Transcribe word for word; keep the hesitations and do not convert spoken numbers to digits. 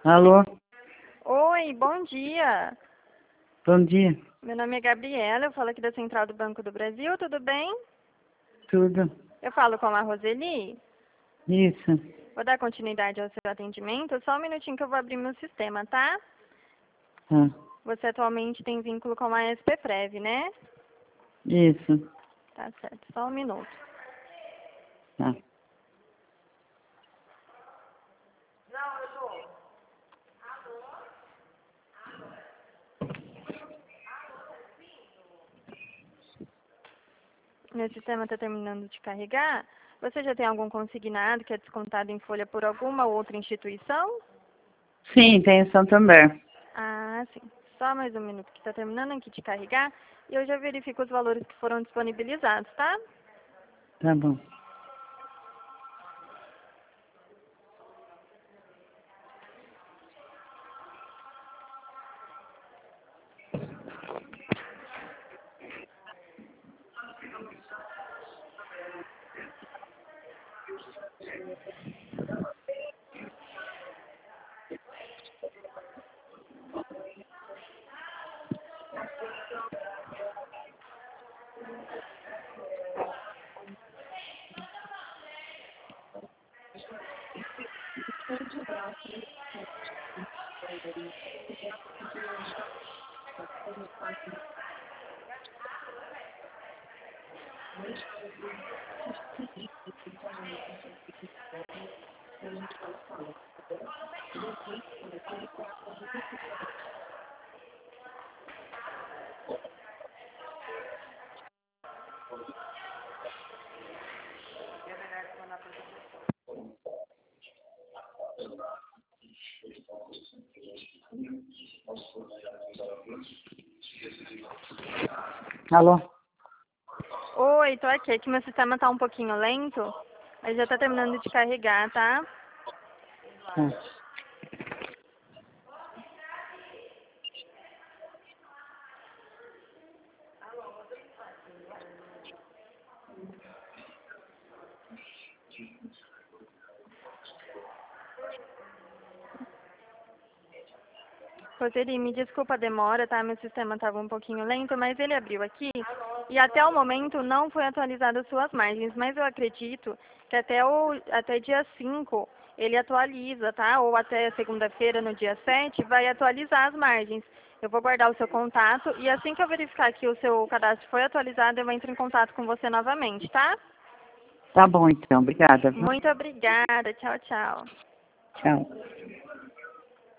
Alô? Oi, bom dia. Bom dia. Meu nome é Gabriela, eu falo aqui da Central do Banco do Brasil, tudo bem? Tudo? Eu falo com a Roseli. Isso. Vou dar continuidade ao seu atendimento, só um minutinho que eu vou abrir meu sistema, tá? Ah, Você atualmente tem vínculo com a S P Prev, né? isso. Tá certo, só um minuto. Tá. Meu sistema está terminando de carregar. Você já tem algum consignado que é descontado em folha por alguma outra instituição? Sim, tem Santander. Ah, sim. Só mais um minuto que está terminando aqui de carregar e eu já verifico os valores que foram disponibilizados, tá? Tá bom. Alô? Oi, tô aqui. Aqui meu sistema tá um pouquinho lento, mas já tá terminando de carregar, tá? Tá. Roseli, me desculpa a demora, tá? Meu sistema estava um pouquinho lento, mas ele abriu aqui e até o momento não foi atualizado as suas margens, mas eu acredito que até, o, até dia cinco ele atualiza, tá? Ou até segunda-feira, no dia sete, vai atualizar as margens. Eu vou guardar o seu contato e assim que eu verificar que o seu cadastro foi atualizado, eu entro em contato com você novamente, tá? Tá bom, então. Obrigada, viu? Muito obrigada. Tchau, tchau. Tchau.